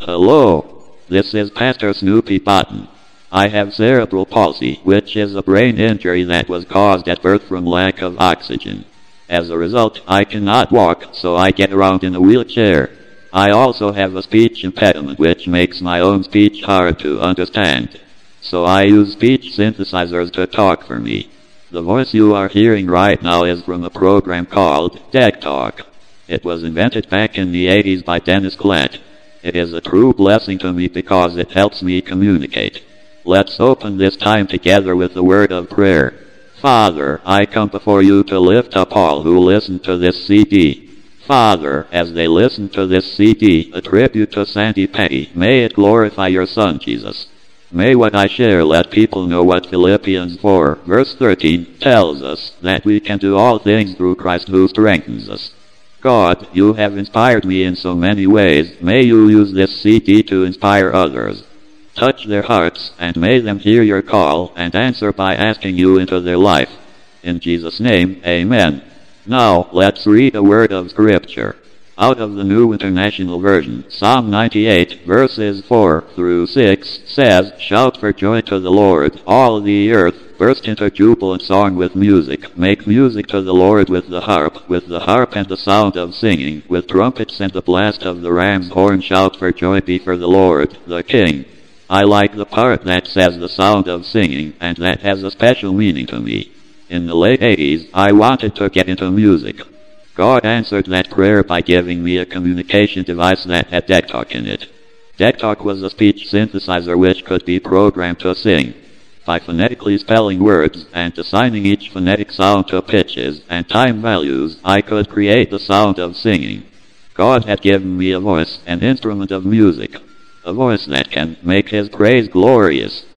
Hello, this is Pastor Snoopy Button. I have cerebral palsy, which is a brain injury that was caused at birth from lack of oxygen. As a result, I cannot walk, so I get around in a wheelchair. I also have a speech impediment which makes my own speech hard to understand. So I use speech synthesizers to talk for me. The voice you are hearing right now is from a program called Deck Talk. It was invented back in the 80s by Dennis Klett. It is a true blessing to me because it helps me communicate. Let's open this time together with a word of prayer. Father, I come before you to lift up all who listen to this CD. Father, as they listen to this CD, a tribute to Sandy Petty, may it glorify your Son, Jesus. May what I share let people know what Philippians 4, verse 13, tells us, that we can do all things through Christ who strengthens us. God, you have inspired me in so many ways. May you use this CD to inspire others. Touch their hearts, and may them hear your call and answer by asking you into their life. In Jesus' name, amen. Now, let's read a word of scripture. Out of the New International Version, Psalm 98, verses 4 through 6, says, "Shout for joy to the Lord, all the earth, burst into jubilant song with music. Make music to the Lord with the harp and the sound of singing, with trumpets and the blast of the ram's horn. Shout for joy before the Lord, the King." I like the part that says the sound of singing, and that has a special meaning to me. In the late 80s, I wanted to get into music. God answered that prayer by giving me a communication device that had Deck Talk in it. Deck Talk was a speech synthesizer which could be programmed to sing. By phonetically spelling words and assigning each phonetic sound to pitches and time values, I could create the sound of singing. God had given me a voice, an instrument of music. A voice that can make His praise glorious.